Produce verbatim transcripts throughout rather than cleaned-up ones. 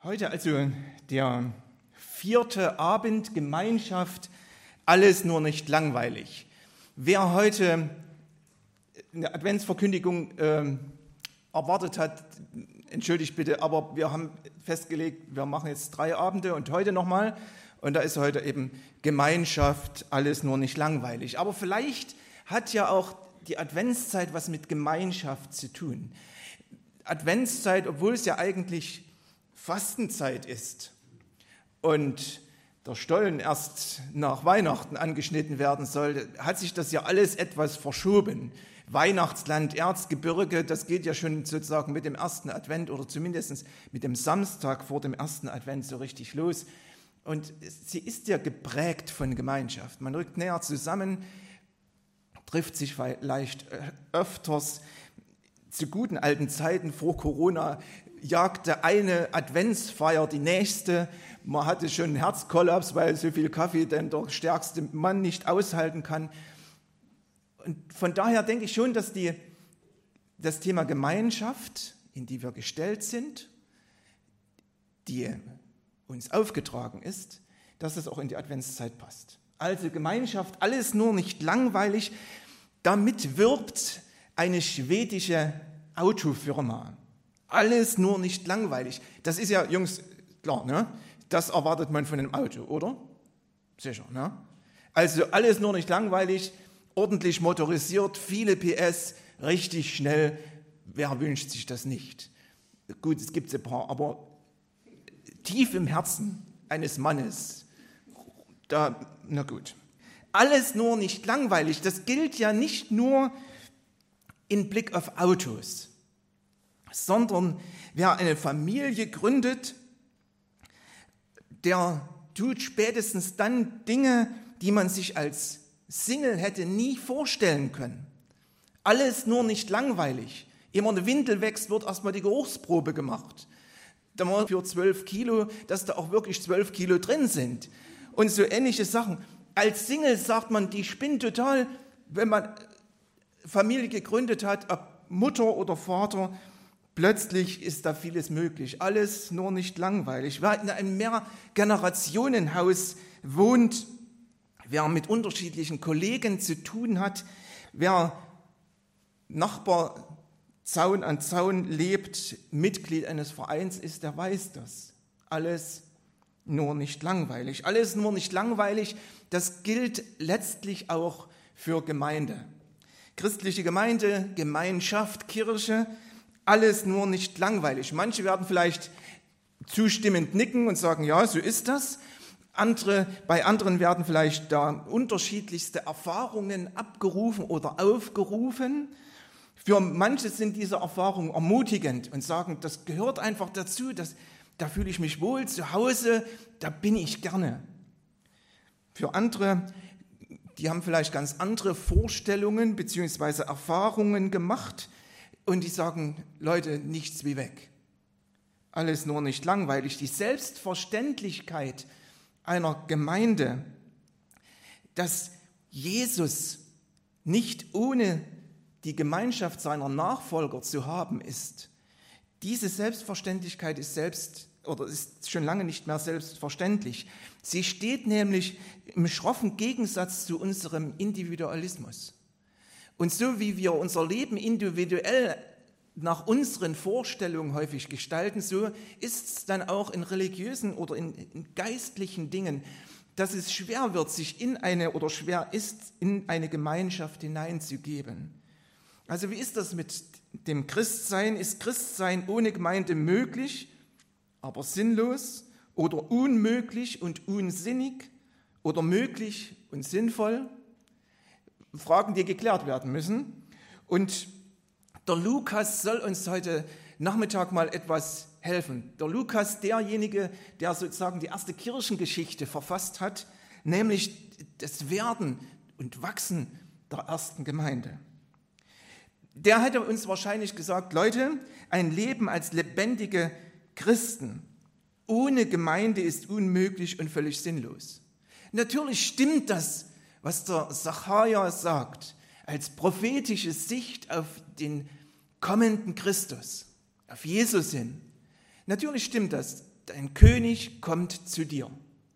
Heute also der vierte Abend Gemeinschaft, alles nur nicht langweilig. Wer heute eine Adventsverkündigung äh, erwartet hat, entschuldigt bitte, aber wir haben festgelegt, wir machen jetzt drei Abende und heute nochmal. Und da ist heute eben Gemeinschaft, alles nur nicht langweilig. Aber vielleicht hat ja auch die Adventszeit was mit Gemeinschaft zu tun. Adventszeit, obwohl es ja eigentlich Fastenzeit ist und der Stollen erst nach Weihnachten angeschnitten werden soll, hat sich das ja alles etwas verschoben. Weihnachtsland, Erzgebirge, das geht ja schon sozusagen mit dem ersten Advent oder zumindest mit dem Samstag vor dem ersten Advent so richtig los. Und sie ist ja geprägt von Gemeinschaft. Man rückt näher zusammen, trifft sich vielleicht öfters. Zu guten alten Zeiten vor Corona jagte eine Adventsfeier die nächste. Man hatte schon einen Herzkollaps, weil so viel Kaffee denn der stärkste Mann nicht aushalten kann. Und von daher denke ich schon, dass die, das Thema Gemeinschaft, in die wir gestellt sind, die uns aufgetragen ist, dass es auch in die Adventszeit passt. Also Gemeinschaft, alles nur nicht langweilig. Damit wirbt eine schwedische Autofirma. Alles nur nicht langweilig. Das ist ja, Jungs, klar, ne? Das erwartet man von einem Auto, oder? Sicher, ne? Also alles nur nicht langweilig, ordentlich motorisiert, viele P S, richtig schnell. Wer wünscht sich das nicht? Gut, es gibt ein paar, aber tief im Herzen eines Mannes, da, na gut. Alles nur nicht langweilig, das gilt ja nicht nur in Blick auf Autos, sondern wer eine Familie gründet, der tut spätestens dann Dinge, die man sich als Single hätte nie vorstellen können. Alles nur nicht langweilig. Ehe man eine Windel wächst, wird erstmal die Geruchsprobe gemacht. Da mal für zwölf Kilo, dass da auch wirklich zwölf Kilo drin sind. Und so ähnliche Sachen. Als Single sagt man, die spinnt total, wenn man Familie gegründet hat, ob Mutter oder Vater, plötzlich ist da vieles möglich. Alles nur nicht langweilig. Wer in einem Mehrgenerationenhaus wohnt, wer mit unterschiedlichen Kollegen zu tun hat, wer Nachbar Zaun an Zaun lebt, Mitglied eines Vereins ist, der weiß das. Alles nur nicht langweilig. Alles nur nicht langweilig, das gilt letztlich auch für Gemeinde. Christliche Gemeinde, Gemeinschaft, Kirche, alles nur nicht langweilig. Manche werden vielleicht zustimmend nicken und sagen, ja, so ist das. Andere, bei anderen werden vielleicht da unterschiedlichste Erfahrungen abgerufen oder aufgerufen. Für manche sind diese Erfahrungen ermutigend und sagen, das gehört einfach dazu, das, da fühle ich mich wohl, zu Hause, da bin ich gerne. Für andere, die haben vielleicht ganz andere Vorstellungen bzw. Erfahrungen gemacht und die sagen, Leute, nichts wie weg. Alles nur nicht langweilig. Die Selbstverständlichkeit einer Gemeinde, dass Jesus nicht ohne die Gemeinschaft seiner Nachfolger zu haben ist, diese Selbstverständlichkeit ist selbst oder ist schon lange nicht mehr selbstverständlich. Sie steht nämlich im schroffen Gegensatz zu unserem Individualismus. Und so wie wir unser Leben individuell nach unseren Vorstellungen häufig gestalten, so ist es dann auch in religiösen oder in, in geistlichen Dingen, dass es schwer wird, sich in eine oder schwer ist, in eine Gemeinschaft hineinzugeben. Also wie ist das mit dem Christsein? Ist Christsein ohne Gemeinde möglich, aber sinnlos oder unmöglich und unsinnig oder möglich und sinnvoll? Fragen, die geklärt werden müssen. Und der Lukas soll uns heute Nachmittag mal etwas helfen. Der Lukas, derjenige, der sozusagen die erste Kirchengeschichte verfasst hat, nämlich das Werden und Wachsen der ersten Gemeinde. Der hätte uns wahrscheinlich gesagt, Leute, ein Leben als lebendige Christen ohne Gemeinde ist unmöglich und völlig sinnlos. Natürlich stimmt das, was der Sacharja sagt, als prophetische Sicht auf den kommenden Christus, auf Jesus hin. Natürlich stimmt das. ein König kommt zu dir.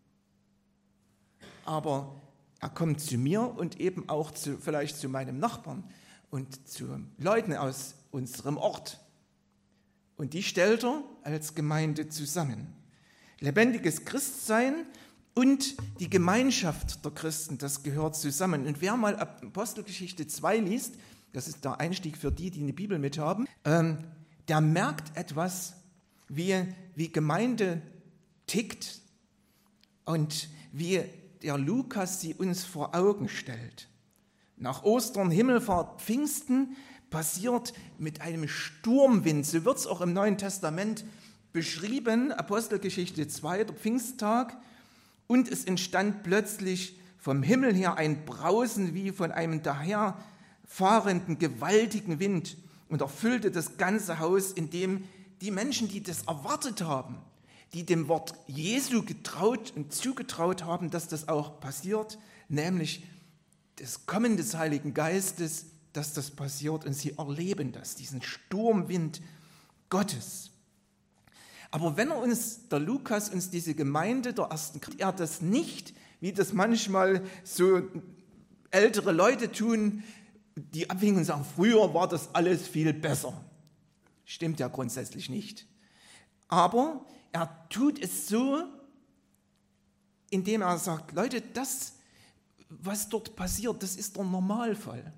Aber er kommt zu mir und eben auch zu, vielleicht zu meinem Nachbarn und zu Leuten aus unserem Ort. Und die stellt er als Gemeinde zusammen. Lebendiges Christsein und die Gemeinschaft der Christen, das gehört zusammen. Und wer mal Apostelgeschichte zwei liest, das ist der Einstieg für die, die eine Bibel mithaben, ähm, der merkt etwas, wie, wie Gemeinde tickt und wie der Lukas sie uns vor Augen stellt. Nach Ostern, Himmelfahrt, Pfingsten passiert mit einem Sturmwind, so wird es auch im Neuen Testament beschrieben, Apostelgeschichte zwei, der Pfingsttag, und es entstand plötzlich vom Himmel her ein Brausen wie von einem daherfahrenden, gewaltigen Wind und erfüllte das ganze Haus, in dem die Menschen, die das erwartet haben, die dem Wort Jesu getraut und zugetraut haben, dass das auch passiert, nämlich das Kommen des Heiligen Geistes, dass das passiert und sie erleben das, diesen Sturmwind Gottes. Aber wenn er uns, der Lukas, uns diese Gemeinde der ersten Christen, er das nicht, wie das manchmal so ältere Leute tun, die abwinken und sagen, früher war das alles viel besser. Stimmt ja grundsätzlich nicht. Aber er tut es so, indem er sagt, Leute, das, was dort passiert, das ist der Normalfall.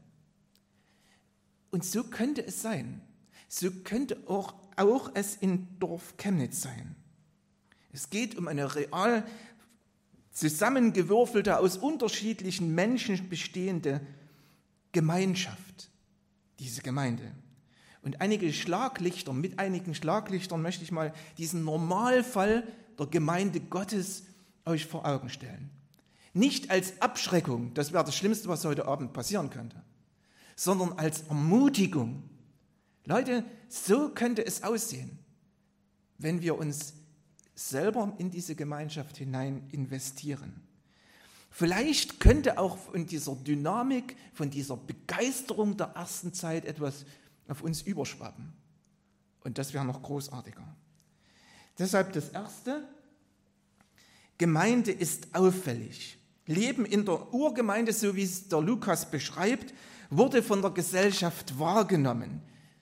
Und so könnte es sein. So könnte auch, auch es in Dorf Chemnitz sein. Es geht um eine real zusammengewürfelte, aus unterschiedlichen Menschen bestehende Gemeinschaft, diese Gemeinde. Und einige Schlaglichter, mit einigen Schlaglichtern möchte ich mal diesen Normalfall der Gemeinde Gottes euch vor Augen stellen. Nicht als Abschreckung, das wäre das Schlimmste, was heute Abend passieren könnte, sondern als Ermutigung. Leute, so könnte es aussehen, wenn wir uns selber in diese Gemeinschaft hinein investieren. Vielleicht könnte auch von dieser Dynamik, von dieser Begeisterung der ersten Zeit etwas auf uns überschwappen. Und das wäre noch großartiger. Deshalb das Erste, Gemeinde ist auffällig. Leben in der Urgemeinde, so wie es der Lukas beschreibt, wurde von der Gesellschaft wahrgenommen.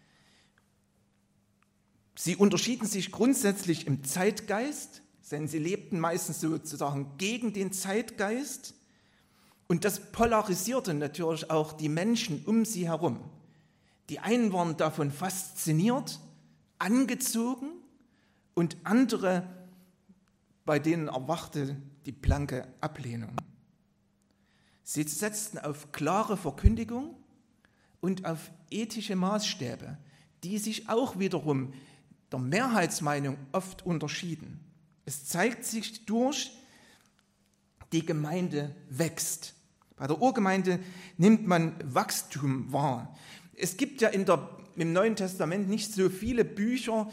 Sie unterschieden sich grundsätzlich im Zeitgeist, denn sie lebten meistens sozusagen gegen den Zeitgeist. Und das polarisierte natürlich auch die Menschen um sie herum. Die einen waren davon fasziniert, angezogen und andere, bei denen erwachte die blanke Ablehnung. Sie setzten auf klare Verkündigung und auf ethische Maßstäbe, die sich auch wiederum der Mehrheitsmeinung oft unterschieden. Es zeigt sich durch, die Gemeinde wächst. Bei der Urgemeinde nimmt man Wachstum wahr. Es gibt ja in der, im Neuen Testament nicht so viele Bücher,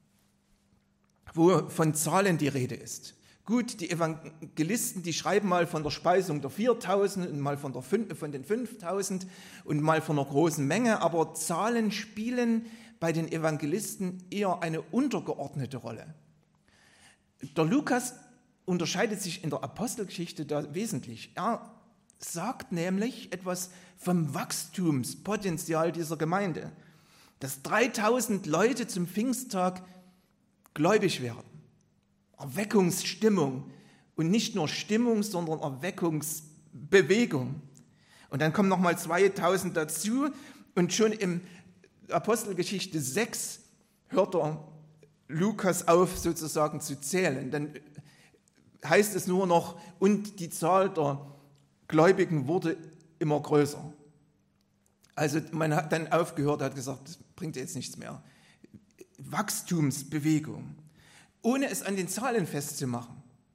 wo von Zahlen die Rede ist. Gut, die Evangelisten, die schreiben mal von der Speisung der viertausend und mal von, der, von den fünftausend und mal von einer großen Menge, aber Zahlen spielen bei den Evangelisten eher eine untergeordnete Rolle. Der Lukas unterscheidet sich in der Apostelgeschichte da wesentlich. Er sagt nämlich etwas vom Wachstumspotenzial dieser Gemeinde, dass dreitausend Leute zum Pfingsttag gläubig werden. Erweckungsstimmung und nicht nur Stimmung, sondern Erweckungsbewegung. Und dann kommen nochmal zweitausend dazu und schon im Apostelgeschichte sechs hört der Lukas auf, sozusagen zu zählen. Dann heißt es nur noch, und die Zahl der Gläubigen wurde immer größer. Also man hat dann aufgehört, hat gesagt, das bringt jetzt nichts mehr. Wachstumsbewegung, ohne es an den Zahlen festzumachen.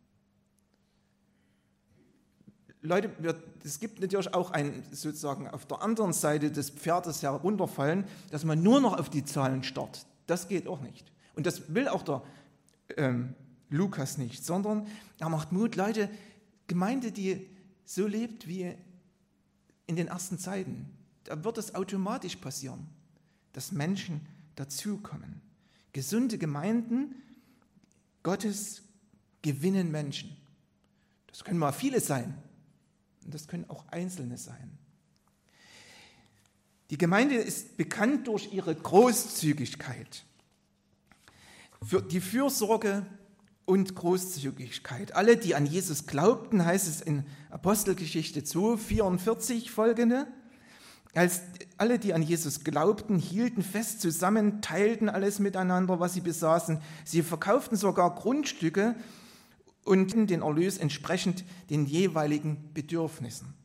Leute, es gibt natürlich auch ein, sozusagen auf der anderen Seite des Pferdes herunterfallen, dass man nur noch auf die Zahlen starrt. Das geht auch nicht. Und das will auch der ähm, Lukas nicht, sondern er macht Mut, Leute, Gemeinde, die so lebt wie in den ersten Zeiten, da wird es automatisch passieren, dass Menschen dazukommen. Gesunde Gemeinden Gottes gewinnen Menschen. Das können mal viele sein und das können auch Einzelne sein. Die Gemeinde ist bekannt durch ihre Großzügigkeit, für die Fürsorge und Großzügigkeit. Alle, die an Jesus glaubten, heißt es in Apostelgeschichte zwei, vierundvierzig folgende, als alle, die an Jesus glaubten, hielten fest zusammen, teilten alles miteinander, was sie besaßen. Sie verkauften sogar Grundstücke und den Erlös entsprechend den jeweiligen Bedürfnissen.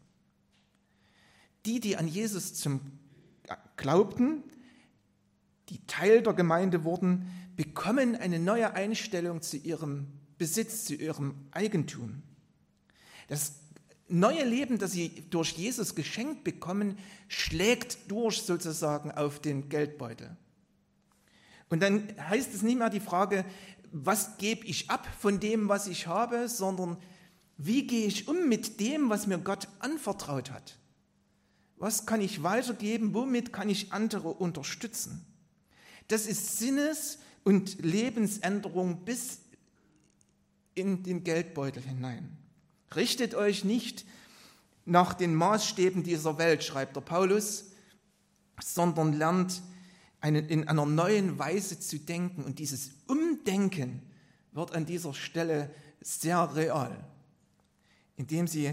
Die, die an Jesus zum glaubten, die Teil der Gemeinde wurden, bekommen eine neue Einstellung zu ihrem Besitz, zu ihrem Eigentum. Das neue Leben, das sie durch Jesus geschenkt bekommen, schlägt durch sozusagen auf den Geldbeutel. Und dann heißt es nicht mehr die Frage, was gebe ich ab von dem, was ich habe, sondern wie gehe ich um mit dem, was mir Gott anvertraut hat? Was kann ich weitergeben? Womit kann ich andere unterstützen? Das ist Sinnes- und Lebensänderung bis in den Geldbeutel hinein. Richtet euch nicht nach den Maßstäben dieser Welt, schreibt der Paulus, sondern lernt eine, in einer neuen Weise zu denken. Und dieses Umdenken wird an dieser Stelle sehr real, indem sie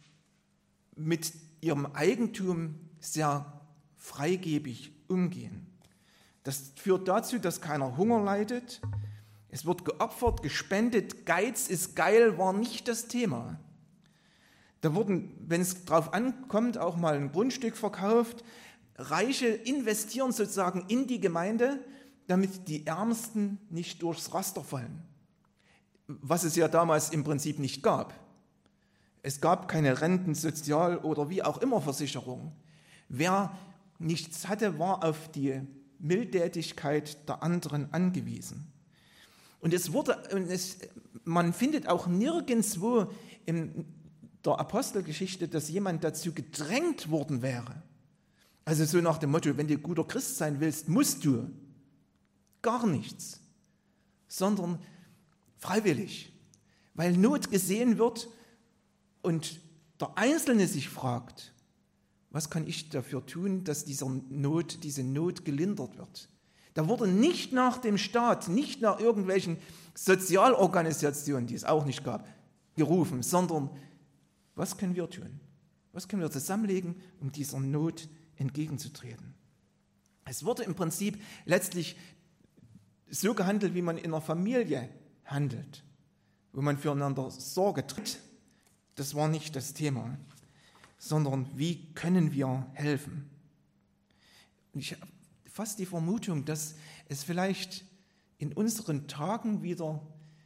mit ihrem Eigentum sehr freigebig umgehen. Das führt dazu, dass keiner Hunger leidet. Es wird geopfert, gespendet. Geiz ist geil, war nicht das Thema. Da wurden, wenn es drauf ankommt, auch mal ein Grundstück verkauft. Reiche investieren sozusagen in die Gemeinde, damit die Ärmsten nicht durchs Raster fallen. Was es ja damals im Prinzip nicht gab. Es gab keine Renten-, Sozial- oder wie auch immer Versicherung. Wer nichts hatte, war auf die Mildtätigkeit der anderen angewiesen. Und es wurde, und es, man findet auch nirgendwo in der Apostelgeschichte, dass jemand dazu gedrängt worden wäre. Also so nach dem Motto, wenn du guter Christ sein willst, musst du. Gar nichts. Sondern freiwillig. Weil Not gesehen wird und der Einzelne sich fragt, was kann ich dafür tun, dass dieser Not, diese Not gelindert wird? Da wurde nicht nach dem Staat, nicht nach irgendwelchen Sozialorganisationen, die es auch nicht gab, gerufen, sondern was können wir tun? Was können wir zusammenlegen, um dieser Not entgegenzutreten? Es wurde im Prinzip letztlich so gehandelt, wie man in einer Familie handelt, wo man füreinander Sorge trägt. Das war nicht das Thema, sondern wie können wir helfen? Und ich habe fast die Vermutung, dass es vielleicht in unseren Tagen wieder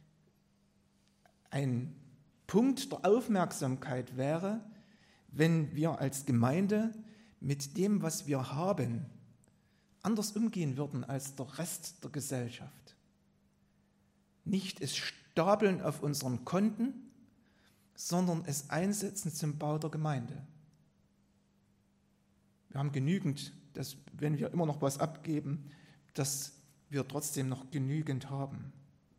ein Punkt der Aufmerksamkeit wäre, wenn wir als Gemeinde mit dem, was wir haben, anders umgehen würden als der Rest der Gesellschaft. Nicht es stapeln auf unseren Konten, sondern es einsetzen zum Bau der Gemeinde. Wir haben genügend, dass, wenn wir immer noch was abgeben, dass wir trotzdem noch genügend haben.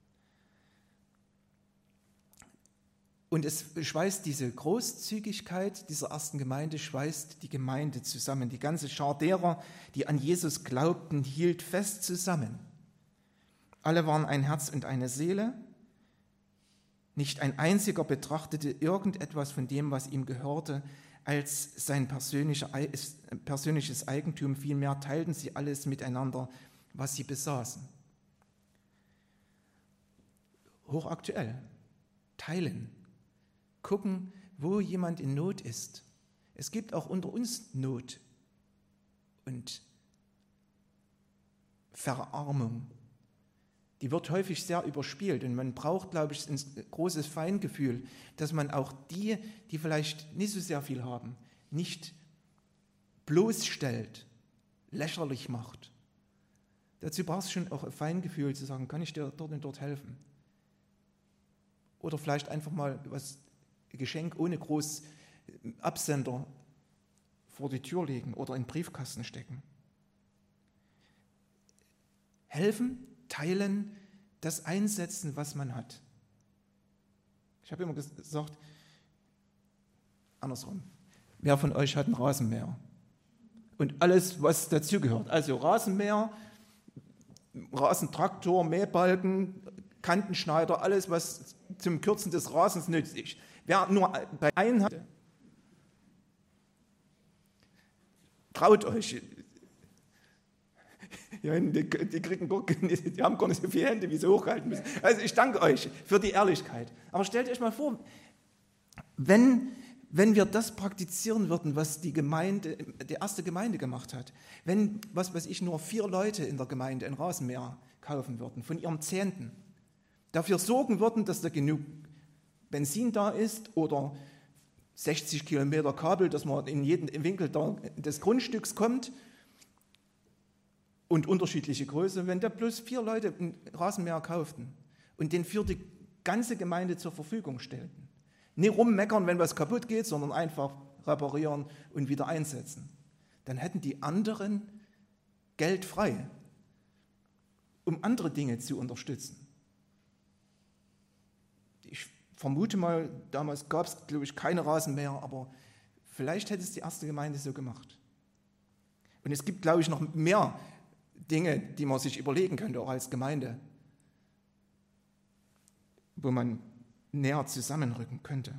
Und es schweißt diese Großzügigkeit dieser ersten Gemeinde, schweißt die Gemeinde zusammen. Die ganze Schar derer, die an Jesus glaubten, hielt fest zusammen. Alle waren ein Herz und eine Seele. Nicht ein einziger betrachtete irgendetwas von dem, was ihm gehörte, als sein persönliches Eigentum. Vielmehr teilten sie alles miteinander, was sie besaßen. Hochaktuell. Teilen. Gucken, wo jemand in Not ist. Es gibt auch unter uns Not und Verarmung. Die wird häufig sehr überspielt und man braucht, glaube ich, ein großes Feingefühl, dass man auch die, die vielleicht nicht so sehr viel haben, nicht bloßstellt, lächerlich macht. Dazu brauchst du schon auch ein Feingefühl zu sagen, kann ich dir dort und dort helfen? Oder vielleicht einfach mal was Geschenk ohne groß Absender vor die Tür legen oder in den Briefkasten stecken. Helfen, teilen, das einsetzen, was man hat. Ich habe immer gesagt, andersrum, wer von euch hat einen Rasenmäher? Und alles, was dazugehört. Also Rasenmäher, Rasentraktor, Mähbalken, Kantenschneider, alles, was zum Kürzen des Rasens nützlich. Wer nur bei einem hat, traut euch. Ja, die, die, kriegen, die haben gar nicht so viele Hände, wie sie hochhalten müssen. Also ich danke euch für die Ehrlichkeit. Aber stellt euch mal vor, wenn, wenn wir das praktizieren würden, was die Gemeinde, die erste Gemeinde gemacht hat, wenn, was weiß ich, nur vier Leute in der Gemeinde ein Rasenmäher kaufen würden, von ihrem Zehnten, dafür sorgen würden, dass da genug Benzin da ist oder sechzig Kilometer Kabel, dass man in jeden Winkel des Grundstücks kommt, und unterschiedliche Größe, wenn da bloß vier Leute einen Rasenmäher kauften und den für die ganze Gemeinde zur Verfügung stellten. Nicht rummeckern, wenn was kaputt geht, sondern einfach reparieren und wieder einsetzen. Dann hätten die anderen Geld frei, um andere Dinge zu unterstützen. Ich vermute mal, damals gab es, glaube ich, keine Rasenmäher, aber vielleicht hätte es die erste Gemeinde so gemacht. Und es gibt, glaube ich, noch mehr Dinge, die man sich überlegen könnte, auch als Gemeinde, wo man näher zusammenrücken könnte.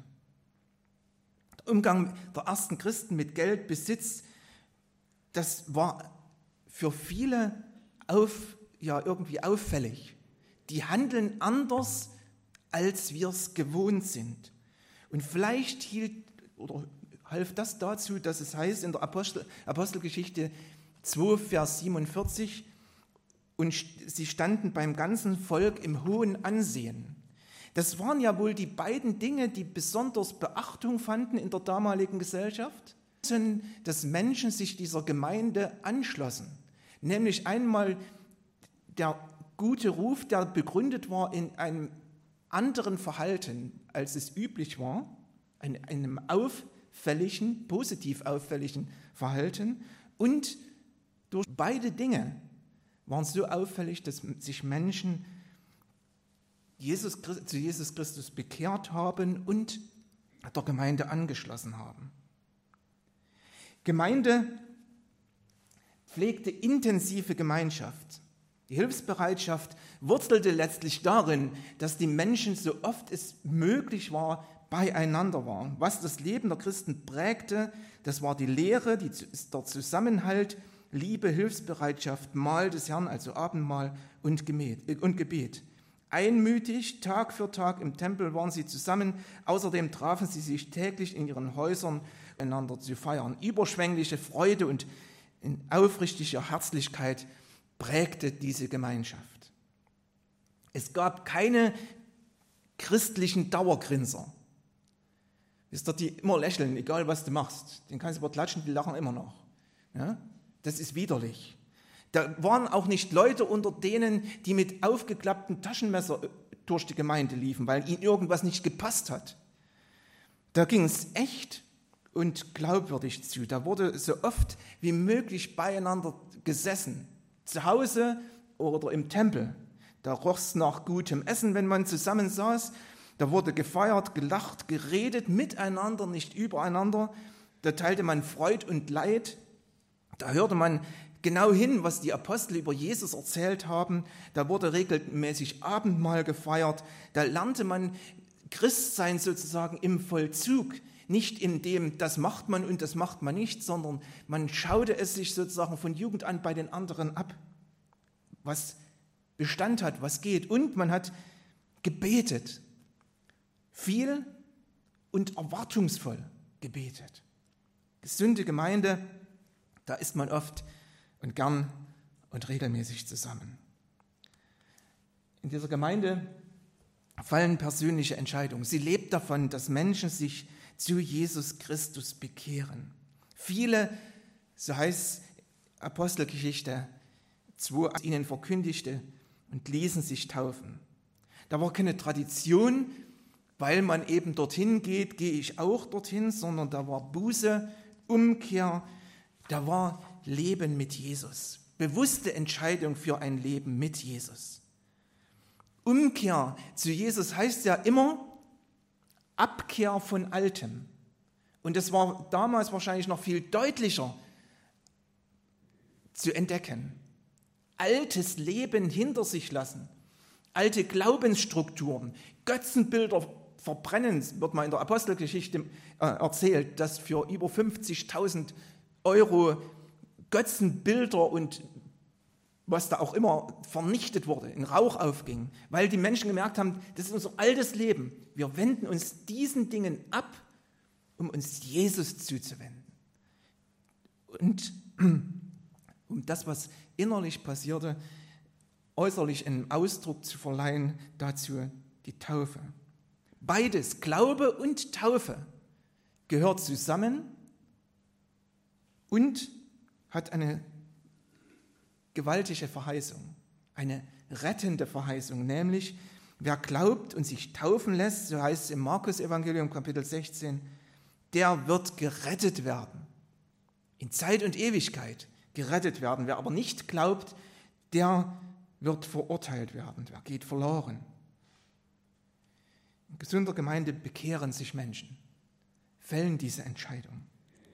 Der Umgang der ersten Christen mit Geld, Besitz, das war für viele auf, ja, irgendwie auffällig. Die handeln anders, als wir es gewohnt sind. Und vielleicht hielt oder half das dazu, dass es heißt in der Apostel, Apostelgeschichte zwei, Vers siebenundvierzig, und sie standen beim ganzen Volk im hohen Ansehen. Das waren ja wohl die beiden Dinge, die besonders Beachtung fanden in der damaligen Gesellschaft, dass Menschen sich dieser Gemeinde anschlossen. Nämlich einmal der gute Ruf, der begründet war in einem anderen Verhalten, als es üblich war, in einem auffälligen, positiv auffälligen Verhalten, und durch beide Dinge waren so auffällig, dass sich Menschen Jesus, zu Jesus Christus bekehrt haben und der Gemeinde angeschlossen haben. Gemeinde pflegte intensive Gemeinschaft. Die Hilfsbereitschaft wurzelte letztlich darin, dass die Menschen so oft es möglich war, beieinander waren. Was das Leben der Christen prägte, das war die Lehre, die, der Zusammenhalt, Liebe, Hilfsbereitschaft, Mahl des Herrn, also Abendmahl und Gebet. Einmütig, Tag für Tag im Tempel waren sie zusammen. Außerdem trafen sie sich täglich in ihren Häusern, einander zu feiern. Überschwängliche Freude und aufrichtige Herzlichkeit prägte diese Gemeinschaft. Es gab keine christlichen Dauergrinser. Wisst ihr, die immer lächeln, egal was du machst. Den kannst du aber klatschen, die lachen immer noch. Ja? Das ist widerlich. Da waren auch nicht Leute unter denen, die mit aufgeklapptem Taschenmesser durch die Gemeinde liefen, weil ihnen irgendwas nicht gepasst hat. Da ging es echt und glaubwürdig zu. Da wurde so oft wie möglich beieinander gesessen. Zu Hause oder im Tempel. Da roch es nach gutem Essen, wenn man zusammen saß. Da wurde gefeiert, gelacht, geredet, miteinander, nicht übereinander. Da teilte man Freud und Leid. Da hörte man genau hin, was die Apostel über Jesus erzählt haben. Da wurde regelmäßig Abendmahl gefeiert. Da lernte man Christsein sozusagen im Vollzug. Nicht in dem, das macht man und das macht man nicht, sondern man schaute es sich sozusagen von Jugend an bei den anderen ab, was Bestand hat, was geht. Und man hat gebetet. Viel und erwartungsvoll gebetet. Gesunde Gemeinde, da ist man oft und gern und regelmäßig zusammen. In dieser Gemeinde fallen persönliche Entscheidungen. Sie lebt davon, dass Menschen sich zu Jesus Christus bekehren. Viele, so heißt Apostelgeschichte zwei, ihnen verkündigte und ließen sich taufen. Da war keine Tradition, weil man eben dorthin geht, gehe ich auch dorthin, sondern da war Buße, Umkehr, da war Leben mit Jesus. Bewusste Entscheidung für ein Leben mit Jesus. Umkehr zu Jesus heißt ja immer Abkehr von Altem. Und das war damals wahrscheinlich noch viel deutlicher zu entdecken. Altes Leben hinter sich lassen, alte Glaubensstrukturen, Götzenbilder verbrennen, wird mal in der Apostelgeschichte äh, erzählt, dass für über fünfzigtausend Euro Götzenbilder und was da auch immer vernichtet wurde, in Rauch aufging, weil die Menschen gemerkt haben, das ist unser altes Leben. Wir wenden uns diesen Dingen ab, um uns Jesus zuzuwenden. Und um das, was innerlich passierte, äußerlich einen Ausdruck zu verleihen, dazu die Taufe. Beides, Glaube und Taufe, gehört zusammen und hat eine gewaltige Verheißung, eine rettende Verheißung, nämlich wer glaubt und sich taufen lässt, so heißt es im Markus-Evangelium Kapitel sechzehn, der wird gerettet werden, in Zeit und Ewigkeit gerettet werden. Wer aber nicht glaubt, der wird verurteilt werden, der geht verloren. In gesunder Gemeinde bekehren sich Menschen, fällen diese Entscheidung.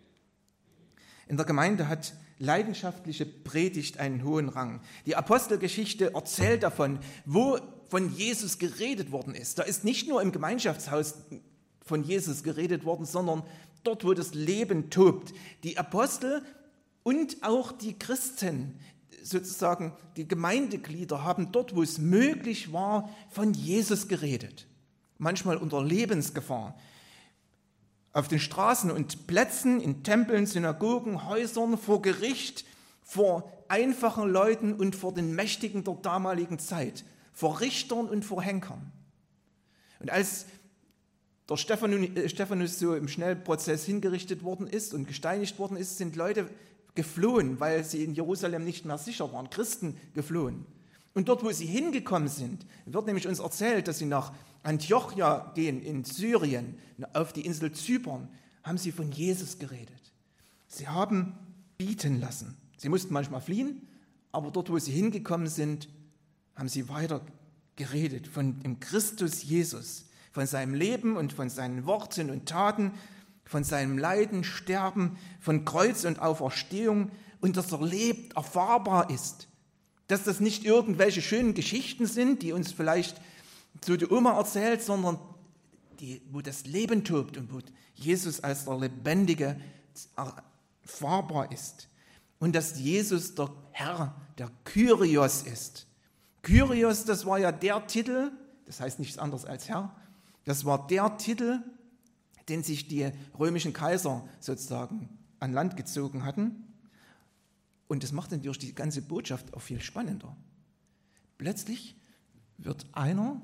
In der Gemeinde hat leidenschaftliche Predigt einen hohen Rang. Die Apostelgeschichte erzählt davon, wo von Jesus geredet worden ist. Da ist nicht nur im Gemeinschaftshaus von Jesus geredet worden, sondern dort, wo das Leben tobt. Die Apostel und auch die Christen, sozusagen die Gemeindeglieder, haben dort, wo es möglich war, von Jesus geredet. Manchmal unter Lebensgefahr. Auf den Straßen und Plätzen, in Tempeln, Synagogen, Häusern, vor Gericht, vor einfachen Leuten und vor den Mächtigen der damaligen Zeit, vor Richtern und vor Henkern. Und als der Stephanus so im Schnellprozess hingerichtet worden ist und gesteinigt worden ist, sind Leute geflohen, weil sie in Jerusalem nicht mehr sicher waren, Christen geflohen. Und dort, wo sie hingekommen sind, wird nämlich uns erzählt, dass sie nach Antiochia gehen, in Syrien, auf die Insel Zypern, haben sie von Jesus geredet. Sie haben bieten lassen. Sie mussten manchmal fliehen, aber dort, wo sie hingekommen sind, haben sie weiter geredet von dem Christus Jesus, von seinem Leben und von seinen Worten und Taten, von seinem Leiden, Sterben, von Kreuz und Auferstehung und dass er lebt, erfahrbar ist. Dass das nicht irgendwelche schönen Geschichten sind, die uns vielleicht so die Oma erzählt, sondern die, wo das Leben tobt und wo Jesus als der Lebendige erfahrbar ist. Und dass Jesus der Herr, der Kyrios ist. Kyrios, das war ja der Titel, das heißt nichts anderes als Herr, das war der Titel, den sich die römischen Kaiser sozusagen an Land gezogen hatten. Und das macht natürlich die ganze Botschaft auch viel spannender. Plötzlich wird einer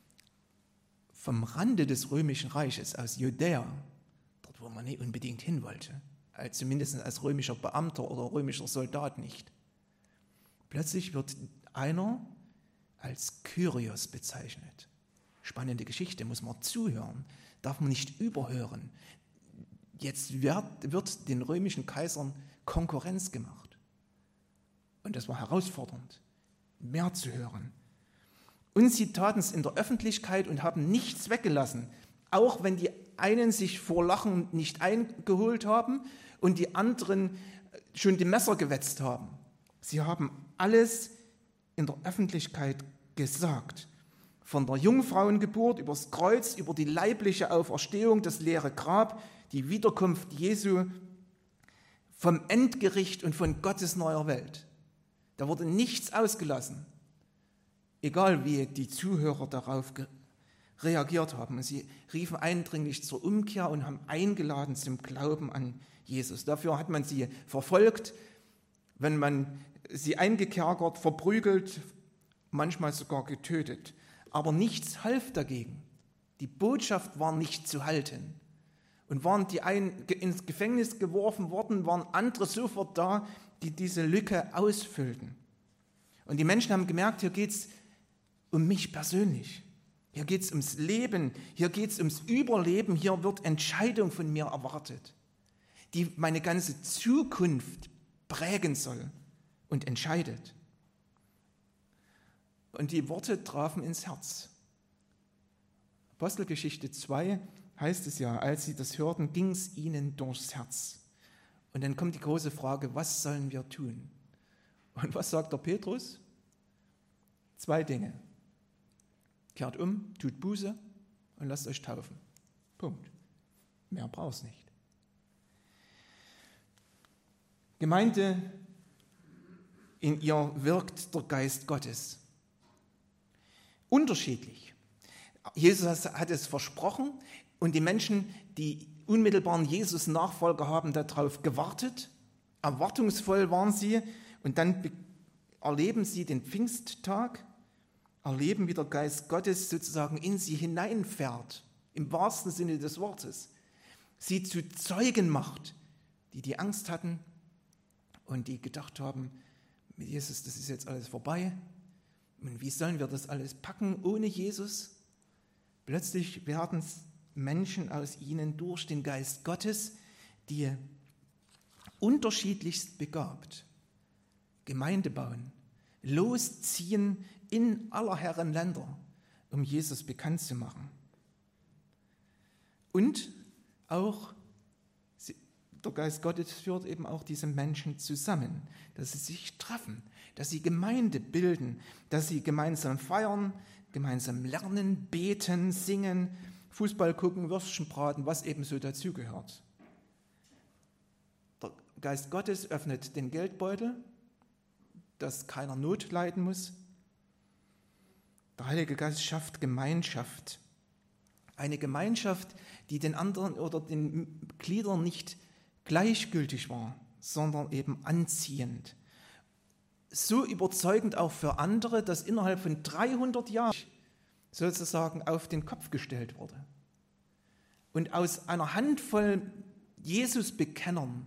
vom Rande des römischen Reiches, aus Judäa, dort wo man nicht unbedingt hin wollte, als, zumindest als römischer Beamter oder römischer Soldat nicht. Plötzlich wird einer als Kyrios bezeichnet. Spannende Geschichte, muss man zuhören, darf man nicht überhören. Jetzt wird, wird den römischen Kaisern Konkurrenz gemacht. Und das war herausfordernd, mehr zu hören. Und sie taten es in der Öffentlichkeit und haben nichts weggelassen, auch wenn die einen sich vor Lachen nicht eingeholt haben und die anderen schon die Messer gewetzt haben. Sie haben alles in der Öffentlichkeit gesagt. Von der Jungfrauengeburt über das Kreuz, über die leibliche Auferstehung, das leere Grab, die Wiederkunft Jesu, vom Endgericht und von Gottes neuer Welt. Da wurde nichts ausgelassen, egal wie die Zuhörer darauf reagiert haben. Und sie riefen eindringlich zur Umkehr und haben eingeladen zum Glauben an Jesus. Dafür hat man sie verfolgt, wenn man sie eingekerkert, verprügelt, manchmal sogar getötet. Aber nichts half dagegen. Die Botschaft war nicht zu halten. Und waren die einen ins Gefängnis geworfen worden, waren andere sofort da, die diese Lücke ausfüllten. Und die Menschen haben gemerkt, hier geht es um mich persönlich. Hier geht es ums Leben, hier geht es ums Überleben, hier wird Entscheidung von mir erwartet, die meine ganze Zukunft prägen soll und entscheidet. Und die Worte trafen ins Herz. Apostelgeschichte zwei heißt es ja, als sie das hörten, ging es ihnen durchs Herz. Und dann kommt die große Frage, was sollen wir tun? Und was sagt der Petrus? Zwei Dinge. Kehrt um, tut Buße und lasst euch taufen. Punkt. Mehr braucht es nicht. Gemeinde, in ihr wirkt der Geist Gottes. Unterschiedlich. Jesus hat es versprochen und die Menschen, die unmittelbaren Jesus-Nachfolger, haben darauf gewartet. Erwartungsvoll waren sie und dann erleben sie den Pfingsttag, erleben, wie der Geist Gottes sozusagen in sie hineinfährt, im wahrsten Sinne des Wortes, sie zu Zeugen macht, die die Angst hatten und die gedacht haben, mit Jesus, das ist jetzt alles vorbei. Und wie sollen wir das alles packen ohne Jesus? Plötzlich werden Menschen aus ihnen durch den Geist Gottes, die unterschiedlichst begabt Gemeinde bauen, losziehen in aller Herren Länder, um Jesus bekannt zu machen. Und auch der Geist Gottes führt eben auch diese Menschen zusammen, dass sie sich treffen, dass sie Gemeinde bilden, dass sie gemeinsam feiern, gemeinsam lernen, beten, singen, Fußball gucken, Würstchen braten, was eben so dazugehört. Der Geist Gottes öffnet den Geldbeutel, dass keiner Not leiden muss. Der Heilige Geist schafft Gemeinschaft. Eine Gemeinschaft, die den anderen oder den Gliedern nicht gleichgültig war, sondern eben anziehend. So überzeugend auch für andere, dass innerhalb von dreihundert Jahren sozusagen auf den Kopf gestellt wurde. Und aus einer Handvoll Jesus-Bekennern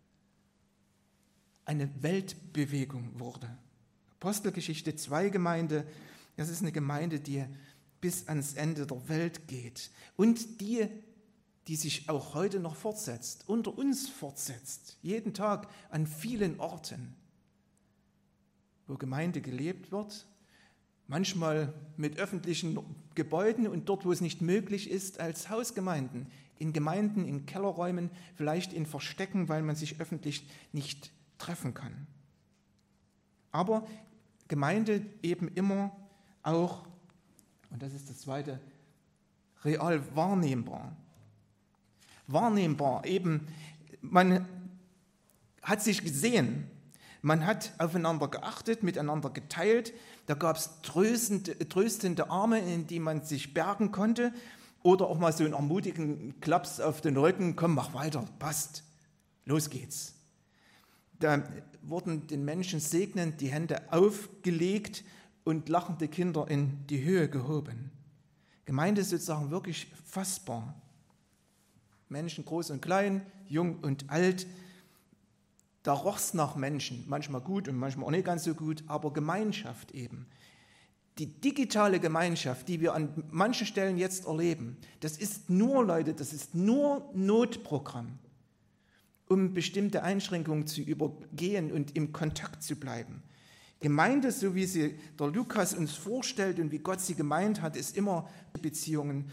eine Weltbewegung wurde. Apostelgeschichte zwei Gemeinde, das ist eine Gemeinde, die bis ans Ende der Welt geht und die, die sich auch heute noch fortsetzt, unter uns fortsetzt, jeden Tag an vielen Orten, wo Gemeinde gelebt wird, manchmal mit öffentlichen Gebäuden und dort, wo es nicht möglich ist, als Hausgemeinden, in Gemeinden, in Kellerräumen, vielleicht in Verstecken, weil man sich öffentlich nicht treffen kann. Aber Gemeinde eben immer auch, und das ist das Zweite, real wahrnehmbar. Wahrnehmbar, eben, man hat sich gesehen, man hat aufeinander geachtet, miteinander geteilt, da gab es tröstende, tröstende Arme, in die man sich bergen konnte oder auch mal so einen ermutigenden Klaps auf den Rücken, komm, mach weiter, passt, los geht's. Da wurden den Menschen segnend die Hände aufgelegt und lachende Kinder in die Höhe gehoben. Gemeinde ist sozusagen wirklich fassbar. Menschen groß und klein, jung und alt, da roch's nach Menschen, manchmal gut und manchmal auch nicht ganz so gut, aber Gemeinschaft eben. Die digitale Gemeinschaft, die wir an manchen Stellen jetzt erleben, das ist nur, Leute, das ist nur Notprogramm, um bestimmte Einschränkungen zu übergehen und im Kontakt zu bleiben. Gemeinde, so wie sie der Lukas uns vorstellt und wie Gott sie gemeint hat, ist immer Beziehungen,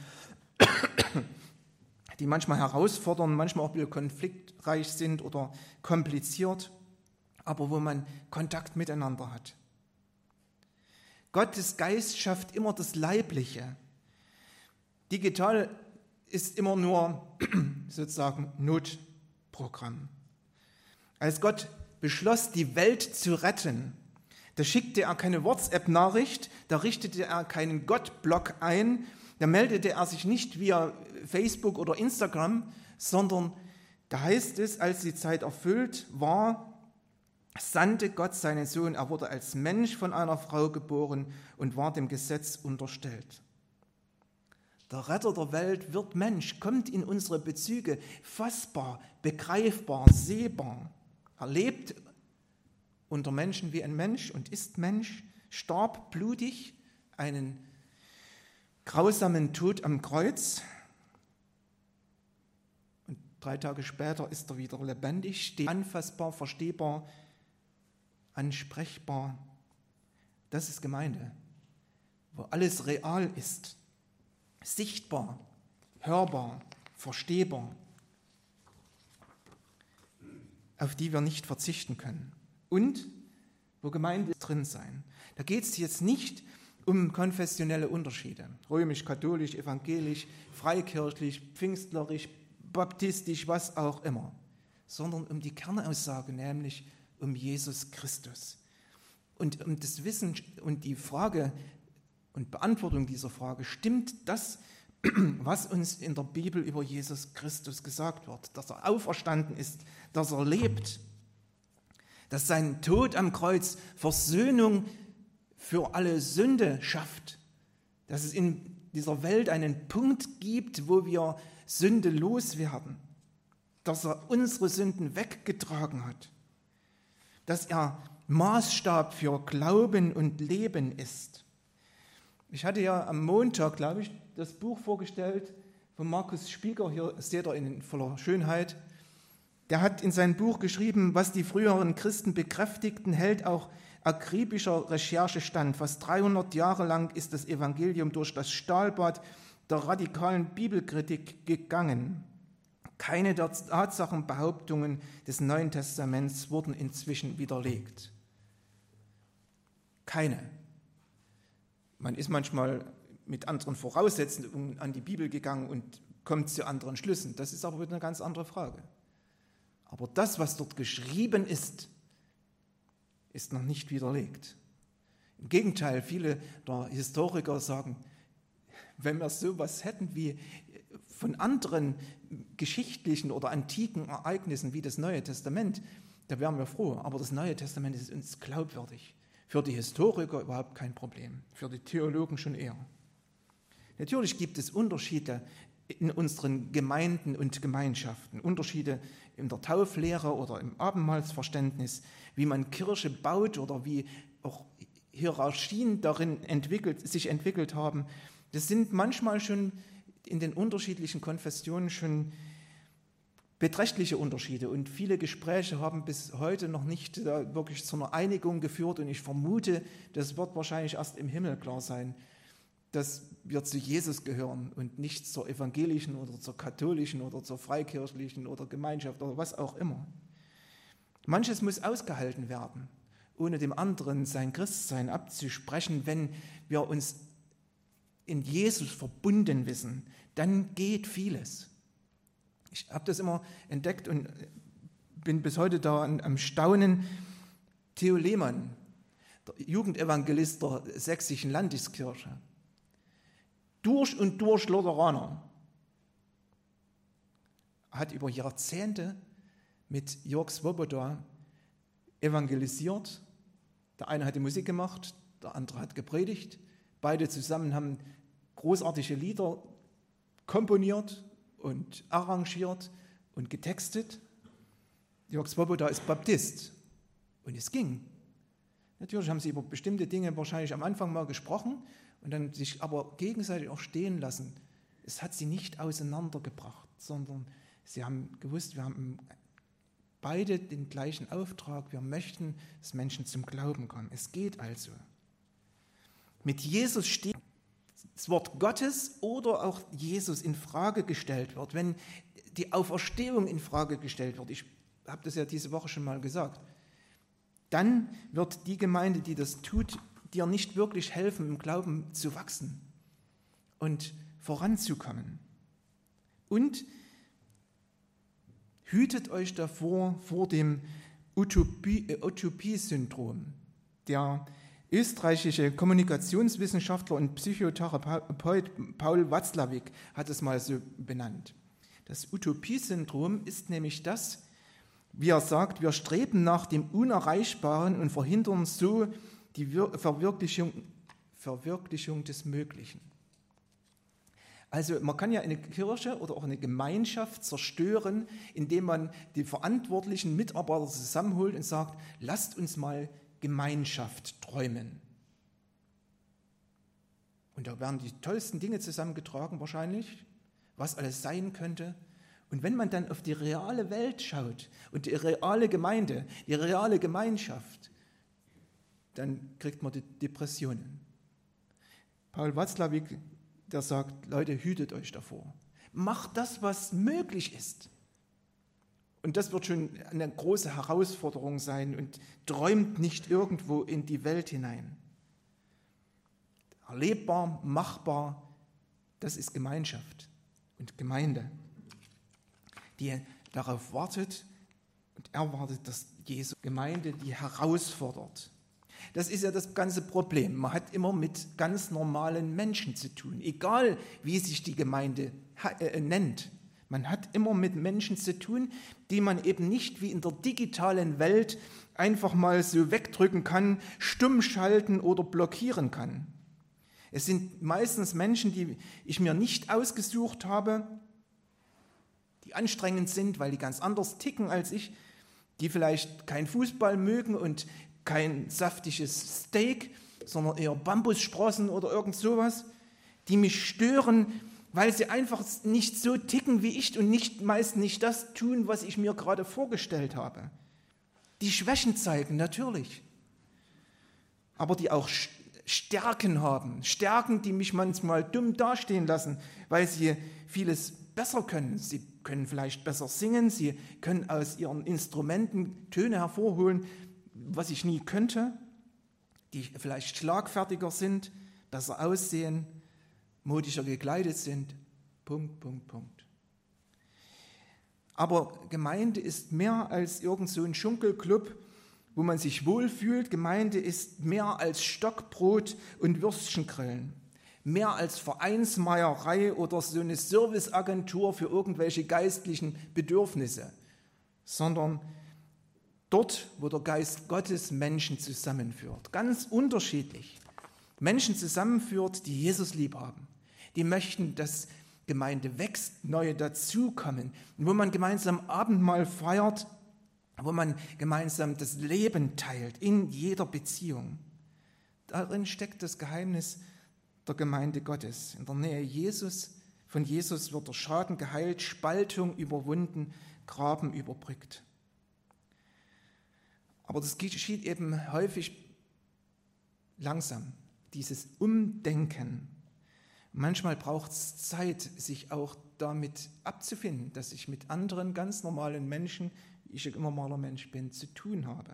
die manchmal herausfordern, manchmal auch ein bisschen konfliktreich sind oder kompliziert, aber wo man Kontakt miteinander hat. Gottes Geist schafft immer das Leibliche. Digital ist immer nur sozusagen Notprogramm. Als Gott beschloss, die Welt zu retten, da schickte er keine WhatsApp-Nachricht, da richtete er keinen Gott-Blog ein, da meldete er sich nicht via Facebook oder Instagram, sondern da heißt es, als die Zeit erfüllt war, sandte Gott seinen Sohn, er wurde als Mensch von einer Frau geboren und war dem Gesetz unterstellt. Der Retter der Welt wird Mensch, kommt in unsere Bezüge, fassbar, begreifbar, sehbar. Er lebt unter Menschen wie ein Mensch und ist Mensch, starb blutig, einen grausamen Tod am Kreuz. Und drei Tage später ist er wieder lebendig, steht anfassbar, verstehbar, ansprechbar. Das ist Gemeinde. wo alles real ist, sichtbar, hörbar, verstehbar, auf die wir nicht verzichten können. Und wo Gemeinde drin sein. Da geht es jetzt nicht um konfessionelle Unterschiede, römisch, katholisch, evangelisch, freikirchlich, pfingstlerisch, baptistisch, was auch immer, sondern um die Kernaussage, nämlich um Jesus Christus. Und um das Wissen und die Frage und Beantwortung dieser Frage, stimmt das, was uns in der Bibel über Jesus Christus gesagt wird, dass er auferstanden ist, dass er lebt, dass sein Tod am Kreuz Versöhnung für alle Sünde schafft, dass es in dieser Welt einen Punkt gibt, wo wir Sünde loswerden, dass er unsere Sünden weggetragen hat, dass er Maßstab für Glauben und Leben ist. Ich hatte ja am Montag, glaube ich, das Buch vorgestellt von Markus Spieker, hier seht ihr ihn in voller Schönheit. Der hat in sein Buch geschrieben, was die früheren Christen bekräftigten, hält auch akribischer Recherche stand. Fast dreihundert Jahre lang ist das Evangelium durch das Stahlbad der radikalen Bibelkritik gegangen. Keine der Tatsachenbehauptungen des Neuen Testaments wurden inzwischen widerlegt. Keine. Man ist manchmal mit anderen Voraussetzungen an die Bibel gegangen und kommt zu anderen Schlüssen. Das ist aber wieder eine ganz andere Frage. Aber das, was dort geschrieben ist, ist noch nicht widerlegt. Im Gegenteil, viele der Historiker sagen, wenn wir sowas hätten wie von anderen geschichtlichen oder antiken Ereignissen wie das Neue Testament, da wären wir froh. Aber das Neue Testament ist uns glaubwürdig. Für die Historiker überhaupt kein Problem, für die Theologen schon eher. Natürlich gibt es Unterschiede in unseren Gemeinden und Gemeinschaften, Unterschiede in der Tauflehre oder im Abendmahlsverständnis, wie man Kirche baut oder wie auch Hierarchien darin entwickelt, sich entwickelt haben. Das sind manchmal schon in den unterschiedlichen Konfessionen schon beträchtliche Unterschiede und viele Gespräche haben bis heute noch nicht wirklich zu einer Einigung geführt und ich vermute, das wird wahrscheinlich erst im Himmel klar sein, dass wir zu Jesus gehören und nicht zur evangelischen oder zur katholischen oder zur freikirchlichen oder Gemeinschaft oder was auch immer. Manches muss ausgehalten werden, ohne dem anderen sein Christsein abzusprechen. Wenn wir uns in Jesus verbunden wissen, dann geht vieles. Ich habe das immer entdeckt und bin bis heute da am Staunen. Theo Lehmann, der Jugendevangelist der Sächsischen Landeskirche, durch und durch Lutheraner, hat über Jahrzehnte mit Jörg Swoboda evangelisiert. Der eine hat die Musik gemacht, der andere hat gepredigt. Beide zusammen haben großartige Lieder komponiert und arrangiert und getextet. Jörg Swoboda ist Baptist und es ging. Natürlich haben sie über bestimmte Dinge wahrscheinlich am Anfang mal gesprochen und dann sich aber gegenseitig auch stehen lassen. Es hat sie nicht auseinandergebracht, sondern sie haben gewusst, wir haben beide den gleichen Auftrag. Wir möchten, dass Menschen zum Glauben kommen. Es geht also. Mit Jesus steht das Wort Gottes oder auch Jesus in Frage gestellt wird, wenn die Auferstehung in Frage gestellt wird, ich habe das ja diese Woche schon mal gesagt, dann wird die Gemeinde, die das tut, dir nicht wirklich helfen, im Glauben zu wachsen und voranzukommen. Und hütet euch davor, vor dem Utopie, Utopie-Syndrom. Der österreichische Kommunikationswissenschaftler und Psychotherapeut Paul Watzlawick hat es mal so benannt. Das Utopie-Syndrom ist nämlich das, wie er sagt, wir streben nach dem Unerreichbaren und verhindern so die Verwirklichung, Verwirklichung des Möglichen. Also man kann ja eine Kirche oder auch eine Gemeinschaft zerstören, indem man die verantwortlichen Mitarbeiter zusammenholt und sagt, lasst uns mal Gemeinschaft träumen. Und da werden die tollsten Dinge zusammengetragen wahrscheinlich, was alles sein könnte. Und wenn man dann auf die reale Welt schaut und die reale Gemeinde, die reale Gemeinschaft, dann kriegt man die Depressionen. Paul Watzlawick, der sagt, Leute, hütet euch davor. Macht das, was möglich ist. Und das wird schon eine große Herausforderung sein und träumt nicht irgendwo in die Welt hinein. Erlebbar, machbar, das ist Gemeinschaft und Gemeinde, die darauf wartet und erwartet, dass Jesu Gemeinde die herausfordert. Das ist ja das ganze Problem. Man hat immer mit ganz normalen Menschen zu tun, egal wie sich die Gemeinde äh, nennt. Man hat immer mit Menschen zu tun, die man eben nicht wie in der digitalen Welt einfach mal so wegdrücken kann, stumm schalten oder blockieren kann. Es sind meistens Menschen, die ich mir nicht ausgesucht habe, die anstrengend sind, weil die ganz anders ticken als ich, die vielleicht keinen Fußball mögen und kein saftiges Steak, sondern eher Bambussprossen oder irgend sowas, die mich stören, weil sie einfach nicht so ticken wie ich und nicht, meist nicht das tun, was ich mir gerade vorgestellt habe. Die Schwächen zeigen, natürlich, aber die auch Stärken haben. Stärken, die mich manchmal dumm dastehen lassen, weil sie vieles besser können. Sie können vielleicht besser singen, sie können aus ihren Instrumenten Töne hervorholen, was ich nie könnte, die vielleicht schlagfertiger sind, besser aussehen, modischer gekleidet sind. Punkt, Punkt, Punkt. Aber Gemeinde ist mehr als irgend so ein Schunkelclub, wo man sich wohlfühlt. Gemeinde ist mehr als Stockbrot und Würstchengrillen, mehr als Vereinsmeierei oder so eine Serviceagentur für irgendwelche geistlichen Bedürfnisse, sondern dort, wo der Geist Gottes Menschen zusammenführt, ganz unterschiedlich, Menschen zusammenführt, die Jesus lieb haben, die möchten, dass Gemeinde wächst, neue dazukommen, wo man gemeinsam Abendmahl feiert, wo man gemeinsam das Leben teilt, in jeder Beziehung. Darin steckt das Geheimnis der Gemeinde Gottes. In der Nähe Jesus, von Jesus wird der Schaden geheilt, Spaltung überwunden, Graben überbrückt. Aber das geschieht eben häufig langsam, dieses Umdenken. Manchmal braucht es Zeit, sich auch damit abzufinden, dass ich mit anderen ganz normalen Menschen, wie ich ein normaler Mensch bin, zu tun habe.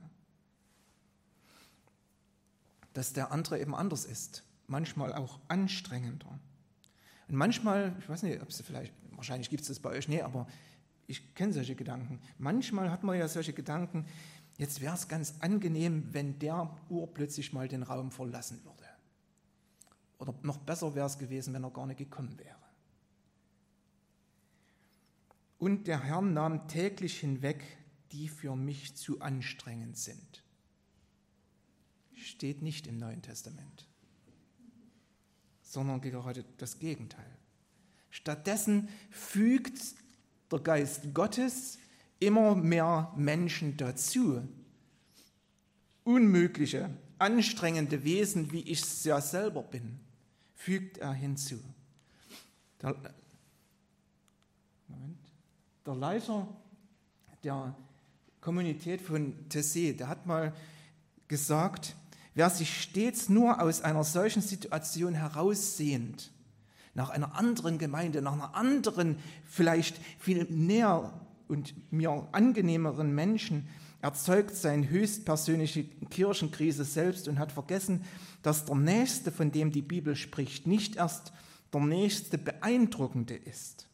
Dass der andere eben anders ist, manchmal auch anstrengender. Und manchmal, ich weiß nicht, ob es vielleicht, wahrscheinlich gibt es das bei euch nicht, aber ich kenne solche Gedanken. Manchmal hat man ja solche Gedanken, jetzt wäre es ganz angenehm, wenn der urplötzlich mal den Raum verlassen würde. Oder noch besser wäre es gewesen, wenn er gar nicht gekommen wäre. Und der Herr nahm täglich hinweg, die für mich zu anstrengend sind. Steht nicht im Neuen Testament, sondern gerade das Gegenteil. Stattdessen fügt der Geist Gottes immer mehr Menschen dazu. Unmögliche, anstrengende Wesen, wie ich es ja selber bin, fügt er hinzu. Der, Moment, der Leiter der Kommunität von Tessé, der hat mal gesagt, wer sich stets nur aus einer solchen Situation heraussehnt, nach einer anderen Gemeinde, nach einer anderen, vielleicht viel näher und mir angenehmeren Menschen, erzeugt seine höchstpersönliche Kirchenkrise selbst und hat vergessen, dass der Nächste, von dem die Bibel spricht, nicht erst der nächste Beeindruckende ist.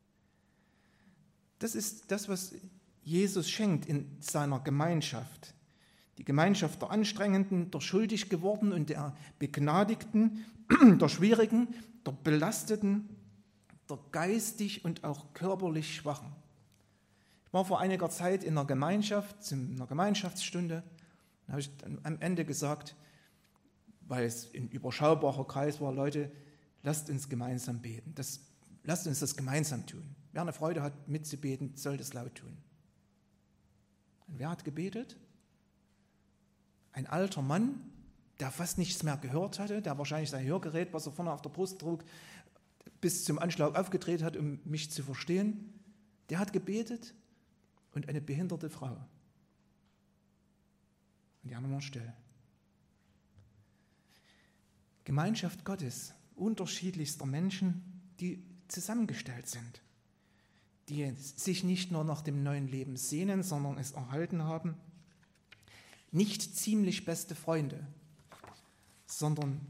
Das ist das, was Jesus schenkt in seiner Gemeinschaft. Die Gemeinschaft der Anstrengenden, der schuldig geworden und der Begnadigten, der Schwierigen, der Belasteten, der geistig und auch körperlich Schwachen. Ich war vor einiger Zeit in einer Gemeinschaft, in einer Gemeinschaftsstunde, da habe ich dann am Ende gesagt, weil es ein überschaubarer Kreis war, Leute, lasst uns gemeinsam beten. Das, lasst uns das gemeinsam tun. Wer eine Freude hat, mitzubeten, soll das laut tun. Und wer hat gebetet? Ein alter Mann, der fast nichts mehr gehört hatte, der wahrscheinlich sein Hörgerät, was er vorne auf der Brust trug, bis zum Anschlag aufgedreht hat, um mich zu verstehen. Der hat gebetet und eine behinderte Frau. Und die anderen waren still. Gemeinschaft Gottes, unterschiedlichster Menschen, die zusammengestellt sind, die sich nicht nur nach dem neuen Leben sehnen, sondern es erhalten haben. Nicht ziemlich beste Freunde, sondern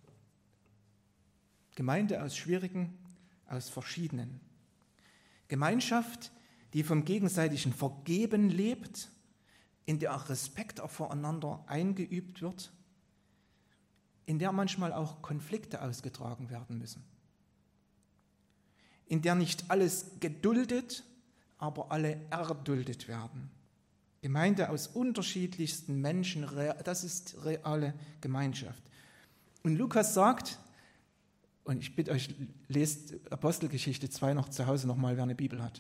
Gemeinde aus schwierigen, aus verschiedenen. Gemeinschaft, die vom gegenseitigen Vergeben lebt, in der auch Respekt voreinander eingeübt wird, in der manchmal auch Konflikte ausgetragen werden müssen, in der nicht alles geduldet, aber alle erduldet werden. Gemeinde aus unterschiedlichsten Menschen, das ist reale Gemeinschaft. Und Lukas sagt, und ich bitte euch, lest Apostelgeschichte zwei noch zu Hause nochmal, wer eine Bibel hat.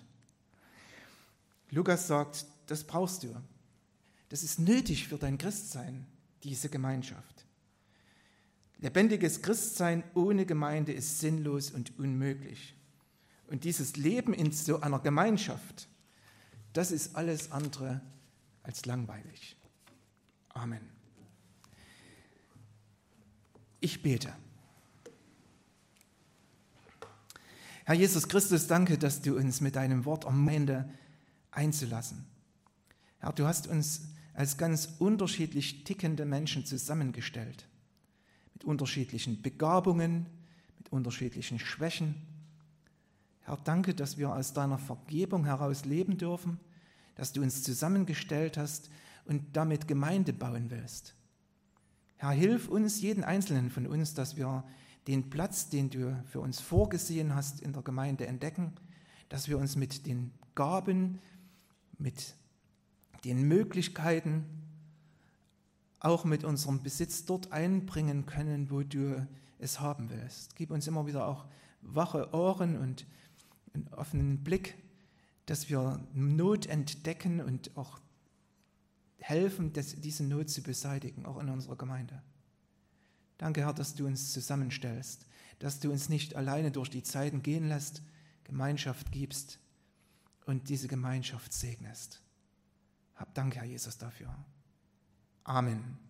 Lukas sagt, das brauchst du. Das ist nötig für dein Christsein, diese Gemeinschaft. Lebendiges Christsein ohne Gemeinde ist sinnlos und unmöglich. Und dieses Leben in so einer Gemeinschaft, das ist alles andere als langweilig. Amen. Ich bete. Herr Jesus Christus, danke, dass du uns mit deinem Wort ermahnst, einzulassen. Herr, du hast uns als ganz unterschiedlich tickende Menschen zusammengestellt, mit unterschiedlichen Begabungen, mit unterschiedlichen Schwächen. Herr, danke, dass wir aus deiner Vergebung heraus leben dürfen, dass du uns zusammengestellt hast und damit Gemeinde bauen willst. Herr, hilf uns, jeden Einzelnen von uns, dass wir den Platz, den du für uns vorgesehen hast, in der Gemeinde entdecken, dass wir uns mit den Gaben, mit den Möglichkeiten, auch mit unserem Besitz dort einbringen können, wo du es haben willst. Gib uns immer wieder auch wache Ohren und einen offenen Blick, dass wir Not entdecken und auch helfen, diese Not zu beseitigen, auch in unserer Gemeinde. Danke, Herr, dass du uns zusammenstellst, dass du uns nicht alleine durch die Zeiten gehen lässt, Gemeinschaft gibst und diese Gemeinschaft segnest. Hab Dank, Herr Jesus, dafür. Amen.